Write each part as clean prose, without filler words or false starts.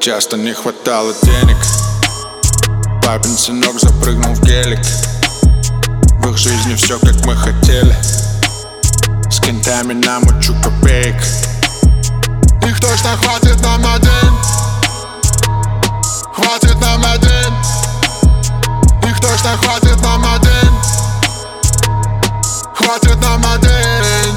Часто не хватало денег. Папин сынок запрыгнул в гелик. В их жизни все как мы хотели. С кентами намучу копеек. Их точно хватит нам на день. Хватит нам на день. Их точно хватит нам на день. Хватит нам на день.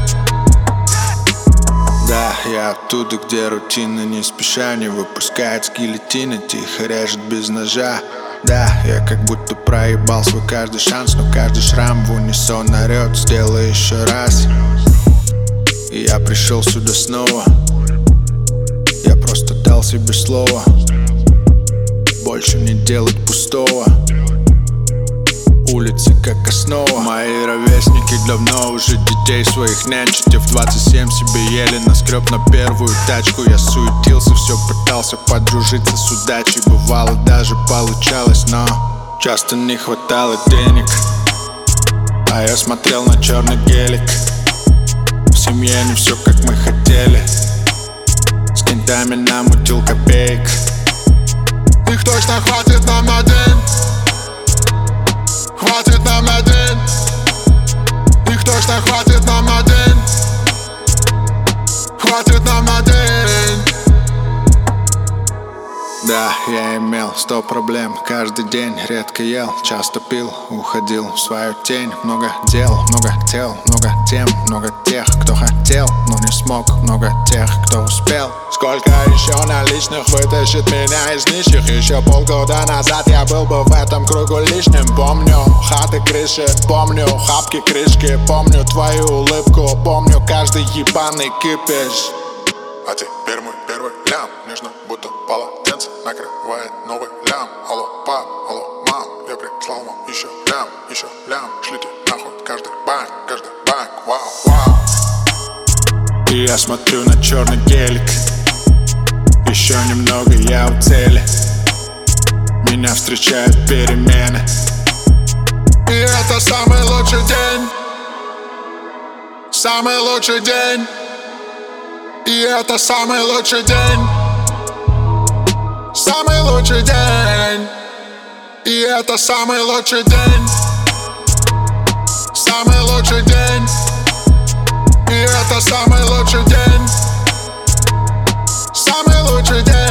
Да, я оттуда, где рутина не спеша не выпускает с гильотины, тихо режет без ножа. Да, я как будто проебал свой каждый шанс, но каждый шрам в унисон орёт: сделай еще раз. И я пришел сюда снова. Я просто дал себе слово больше не делать пустого. Улицы как основа. Мои ровесники давно уже детей своих нянчат. Я в 27 себе еле наскреб на первую тачку. Я суетился, все пытался подружиться с удачей. Бывало даже получалось, но часто не хватало денег. А я смотрел на черный гелик. В семье не все как мы хотели. С кентами намутил копеек. Их точно хватит нам на день. Хватит нам на день. Их точно хватит нам на день. Хватит нам на день. Да, я имел 100 проблем каждый день. Редко ел, часто пил, уходил в свою тень. Много дел, много тел, много тем. Много тех, кто хотел, но не смог. Много тех, кто успел. Сколько еще наличных вытащит меня из нищих? Еще полгода назад я был бы в этом кругу лишним. Помню хаты, крыши, помню хапки, крышки. Помню твою улыбку, помню каждый ебаный кипиш. А теперь мой первый лям, нежно будто полотенце накрывает новый лям. Алло, пап, алло, мам, я прислал вам еще лям. Шлите нахуй каждый банк, вау. И я смотрю на черный гелик. Еще немного, я у цели. Меня встречают перемены. И это самый лучший день. Самый лучший день. И это самый лучший день. Самый лучший день. И это самый лучший день. Самый лучший день. И это самый лучший день. Самый лучший день.